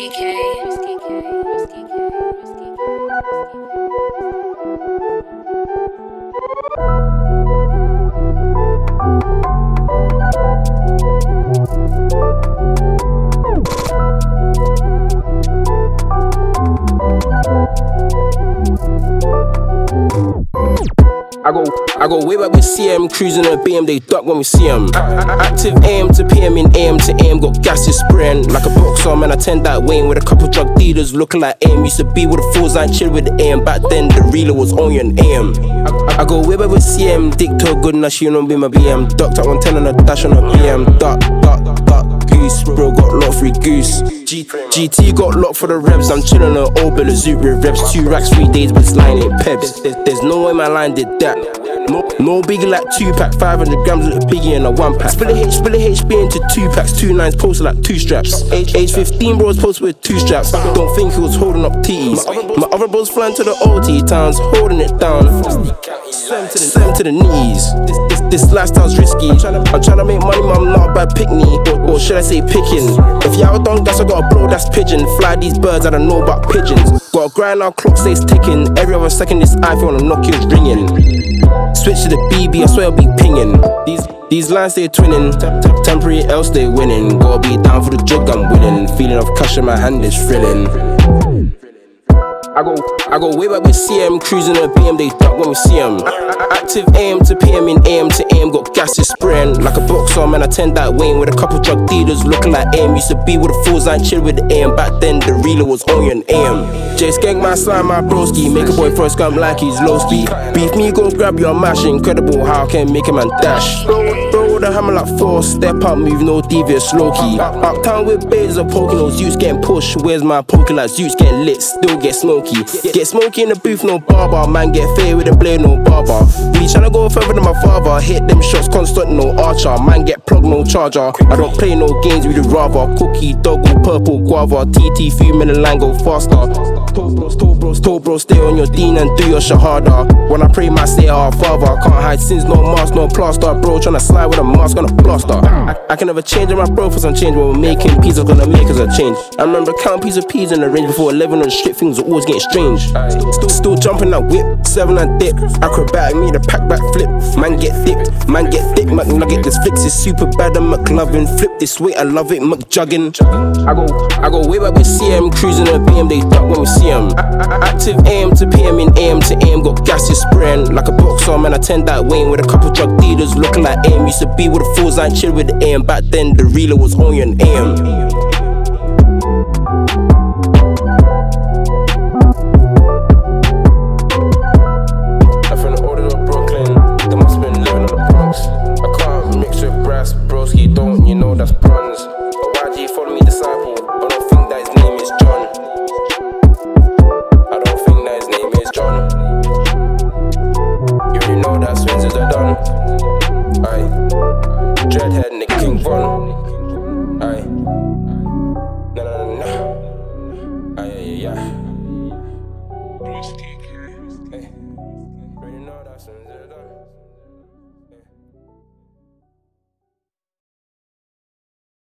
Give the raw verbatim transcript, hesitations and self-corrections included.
K. I go, I go way back with C M, cruising a B M, they duck when we see them. Active A M to P M in A M to A M, got gases spraying like a boxer, man. I tend that way with a couple drug dealers looking like A M. Used to be with the fools and chill with the A M. Back then, the reeler was only an A M. I, I go way back with C M, dick to a good enough, she don't be my B M. Ducked at one ten on a dash on a P M. Duck, duck, duck, goose, bro, got lot free goose. G- GT got locked for the revs, I'm chilling on old Bella Zoot with revs. Two racks, three days, but it's line ain't peps. There's, there's no way my line did that. No, no biggie like two pack, five hundred grams of biggie in a one pack. Split a H, split a H B into two packs, two nines posted like two straps. Age, age fifteen bros posted with two straps. Don't think he was holding up T's. My other bros flying to the O T towns, holding it down. Slam to the knees. This, this, this lifestyle's risky. I'm trying to make money, but I'm not a bad pick me. Or, or should I say picking? If y'all done gas, I gotta blow that's pigeon. Fly these birds, I don't know about pigeons. Gotta grind, our clock stays ticking. Every other second this iPhone and Nokia's ringing. Switch to the B B, I swear I'll be pinging. These these lines stay twinning, temporary else they winning. Gotta be down for the jug, I'm winning. Feeling of cash in my hand is thrilling. I go, I go way back with C M, cruising a B M, they duck when we see them. Active A M to P M in A M to A M, got gases spraying like a boxer, man. I tend that way with a couple drug dealers looking like A M. Used to be with the fools and chill with the A M. Back then, the reeler was only an A M. J Skank, my slime, my broski. Make a boy first come like he's lowski. Beef me, go grab your mash. Incredible how I can make a man dash. Bro, bro, with a hammer like four. Step up, move, no devious, low key. Uptown with bays of poking, those Zoots getting pushed. Where's my poker like Zoots getting lit, still get smoky. Get smoky in the booth, no barber. Man get fair with a blade, no barber. We tryna go further than my father. Hit them shots constant, no archer. Man get plugged, no charger. I don't play no games, we do rather. Cookie, doggo, purple, guava. T T, fuming and line go faster. Toe bros, toe bros, toe bros, stay on your dean and do your shahada. When I pray my say our father. Can't hide sins, no mask, no plaster. Bro, tryna slide with a mask on a blaster. I, I can never change my bro for some change. When we're making peas, I'm gonna make us a change. I remember counting piece of peas in the range before eleven on the strip, things were always getting strange. Still, still jumping that whip, seven and dip. Acrobatic, me the pack back flip. Man get thick, man get thick. McNugget, this flicks is super bad. I'm McLovin. Flip this way, I love it. McJuggin. I go, I go way back with C M, cruising a B M, they duck when we see them. Active A M to P M in A M to A M, got gases spraying like a boxer, man. I tend that way with a couple drug dealers looking like A M. Used to be with the fools and chill with the A M. Back then, the reeler was only an A M. Broski, don't you know that's bronze? But why do you follow me, disciple? I don't think that his name is John. I don't think that his name is John. You already know that Swins is a done. Aye. Dreadhead, Nick King Von. Aye. No, no, no, no. Aye, yeah, yeah. Hey. You already know that Swins is a done.